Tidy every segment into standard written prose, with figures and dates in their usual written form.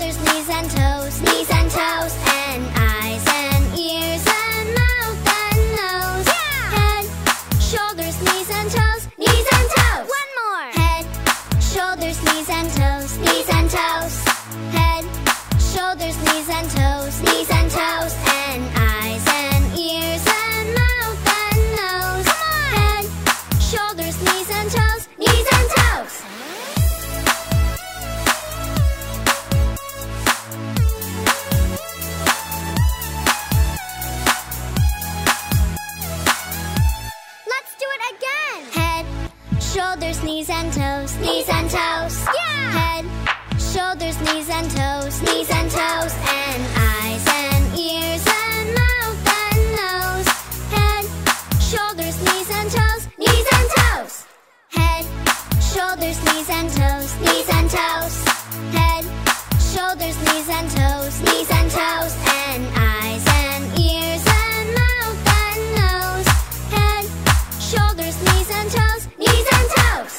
shoulders, knees and toes, knees and toes, and eyes and ears and mouth and nose. Yeah! Head, shoulders, knees and toes, knees and toes. One more. Head, shoulders, knees and toes, knees and toes. Head, shoulders, knees and toes, knees and toes, and eyes and ears and mouth and nose. Come on. Head, shoulders, knees and toes, knees and toes. Let's do it again. Head, shoulders, knees and toes, knees and toes. Yeah! Head, shoulders, knees and toes, knees and toes, and eyes and ears and mouth and nose. Head, shoulders, knees and toes, knees and toes. Head, shoulders, knees and toes, knees and toes. Head, shoulders, knees and toes, knees and toes, and eyes and ears and mouth and nose. Head, shoulders, knees and toes, knees and toes.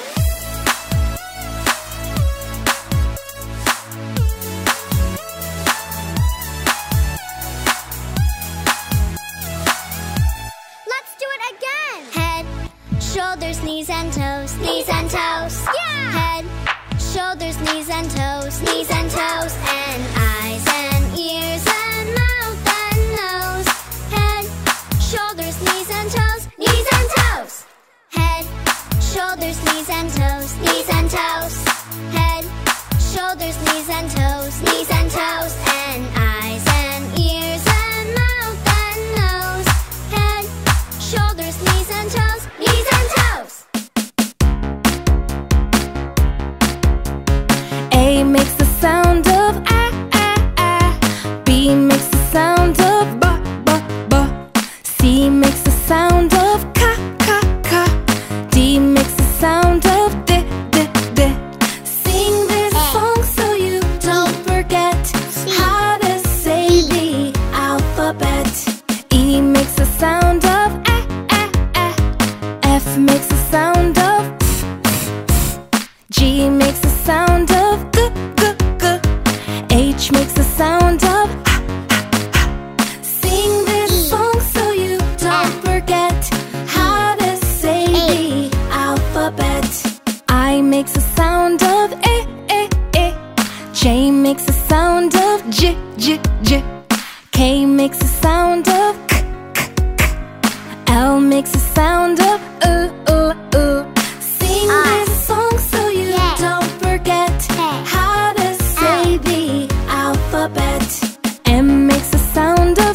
Let's do it again. Head, shoulders, knees and toes, knees and toes. Yeah! Head, shoulders, knees and toes, knees and toes, and eyes and ears and mouth and nose. Head, shoulders, knees and toes, knees and toes. Head, shoulders, knees and toes, knees and toes. Head, shoulders, knees and toes, knees and toes, and eyes and ears and mouth and nose. Head, shoulders, knees and toes, knees and toes. A makes the sound of ah, ah, ah. B makes the sound of ba, ba, ba. C makes the sound of ka, ka, ka. D makes the sound of di, di, di. Sing this song so you don't forget how to say the alphabet. E makes the sound of ah, ah, ah. F makes the sound of f, f, f. G makes the sound of g, g, g. H makes the sound of ah, ah, ah. Sing this song so you don't forget how to say the alphabet. I makes a sound of eh, eh, eh. J makes a sound of j, j, j. K makes a sound of k, k, k. L makes a sound of Sing this song so you don't forget how to say the alphabet. M makes a sound of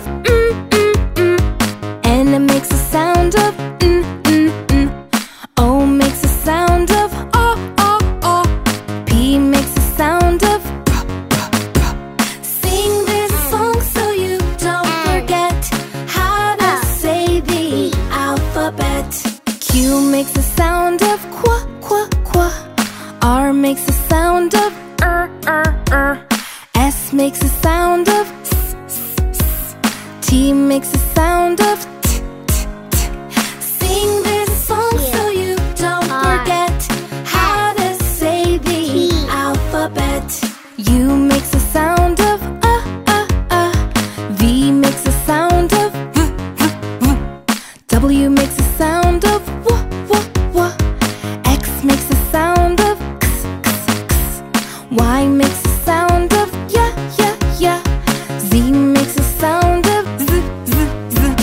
N makes a sound of O makes a sound of o. P makes a sound of p, p, p. Sing this song so you don't forget how to say the alphabet. Q makes a sound of qua, qua, qua. R makes a sound of S makes a sound of s, s, s. T makes a sound of t, t, t. Sing this song so you don't forget how to say the alphabet. U makes a sound of V makes a sound of v, v, v. W makes a sound of w, w, w. X makes a sound of x, x, x. Y makes a sound of ya, ya, ya. Z makes a sound of z, z, z.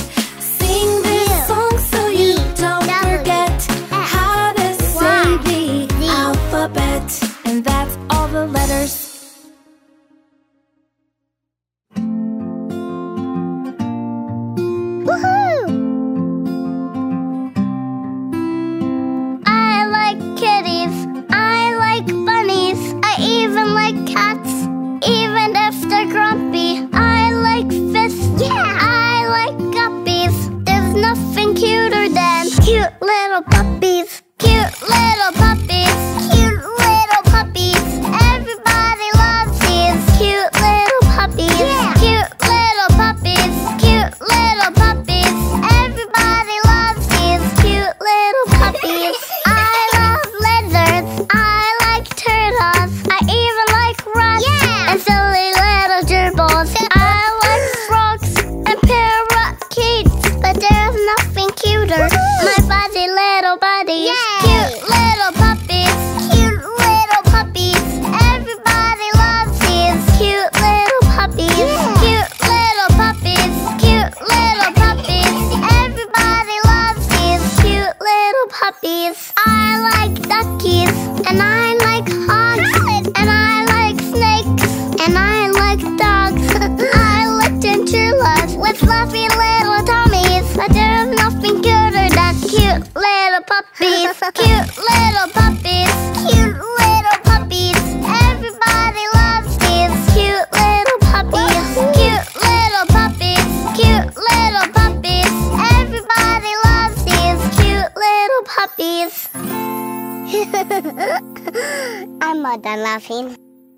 And I like dogs. I looked into love with fluffy little tummies. But there's nothing cuter than cute little puppies. Cute little puppies. Cute little puppies. Everybody loves these cute little puppies. Cute little puppies. Cute little puppies. Everybody loves these cute little puppies. I'm more than laughing.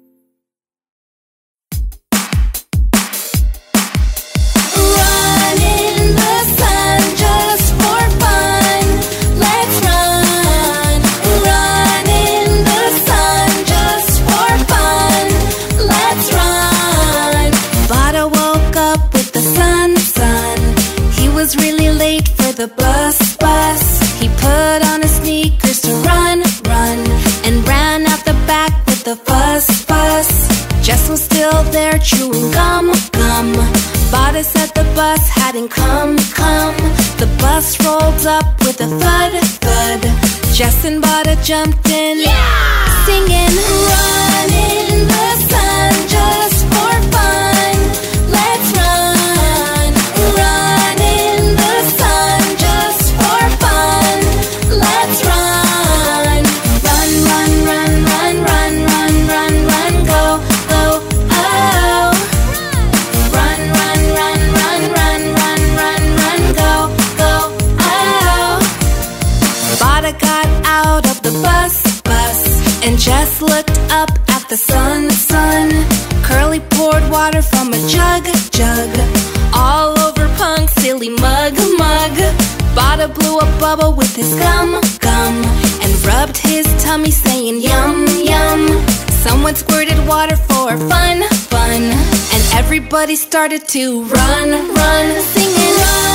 Run in the sun just for fun. Let's run. Run in the sun just for fun. Let's run. Vada woke up with the sun. He was really late for the bus. He put on his sneakers to run, and ran out the back with the fuss. Jess was still there chewing gum. Vada said the bus hadn't come. The bus rolled up with a thud. Jess and Vada jumped in, singing, run in the sun just for fun. Let's run. Run in the sun just for fun. Let's run. Run, go, oh. Run, go, oh. Vada got out of the bus, and Jess looked up at the sun. Curly poured water from a jug, all over Punk's silly mug. Vada blew a bubble with his gum, and rubbed his tummy saying yum. Someone squirted water for fun, and everybody started to run, singing run.